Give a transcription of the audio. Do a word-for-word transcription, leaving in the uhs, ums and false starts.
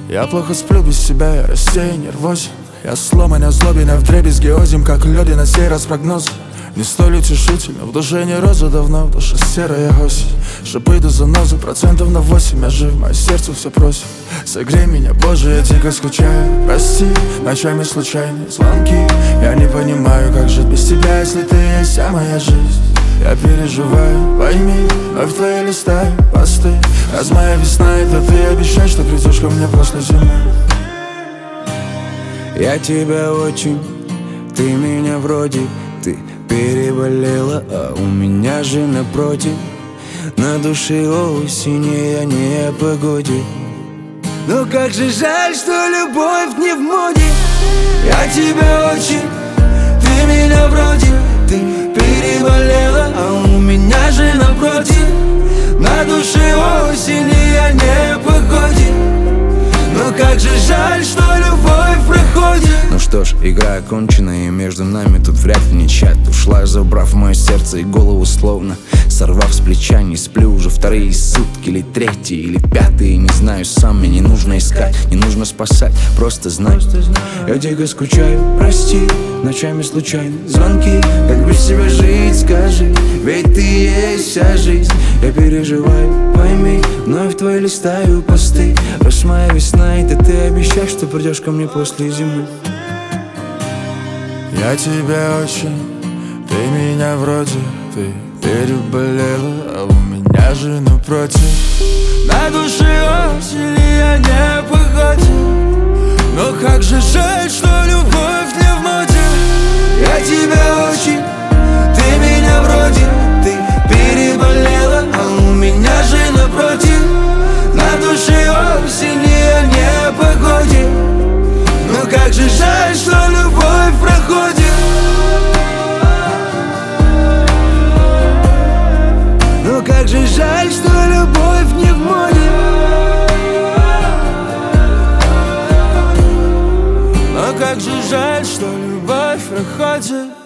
Я плохо сплю без себя, я рассеян, нервозен. Я сломан, я злобен, я вдребезги озим, как люди на сей раз прогноз. Не столь утешительно, в душе не роза давно, в душе серая осень. Шипы до занозы, процентов на восемь я жив, мое сердце все просит. Согрей меня, Боже, я дико скучаю. Прости, ночами случайные звонки. Я не понимаю, как жить без тебя, если ты есть вся моя жизнь. Я переживаю, пойми, вновь твои листаю посты. Раз моя весна, это ты обещай, что придешь ко мне после зимы. Я тебя очень, ты меня вроде. Ты переболела, а у меня же напротив. На душе осень, я не о погоде. Но как же жаль, что любовь не в моде. Я тебя очень, ты меня вроде. Ты переболела, а у меня же напротив. На душе осень, я не о погоде. Но как же жаль, что любовь проходит. Ну что ж, игра окончена, и между нами тут вряд ли не чат. Ушла, забрав мое сердце и голову, словно сорвав с плеча. Не сплю уже вторые сутки, или третьи, или пятые. Не знаю сам, мне не нужно искать, не нужно спасать, просто знай. Я дико скучаю, прости, ночами случайно звонки. Как без тебя жить, скажи, ведь ты есть вся жизнь. Я переживаю, пойми, вновь твои листаю посты. Раз моя весна, это ты обещай, что придешь ко мне после зимы. Я тебя очень, ты меня вроде. Ты переболела, а у меня же напротив. На душе осень, я не о погоде. Но как же жаль, что любовь не в моде. Я тебя очень, ты меня вроде. Ты переболела, а у меня же напротив. На душе осень, я не о погоде. Но как же жаль, что любовь проходит. Но как же жаль, что любовь не в моде. Но как же жаль, что любовь проходит.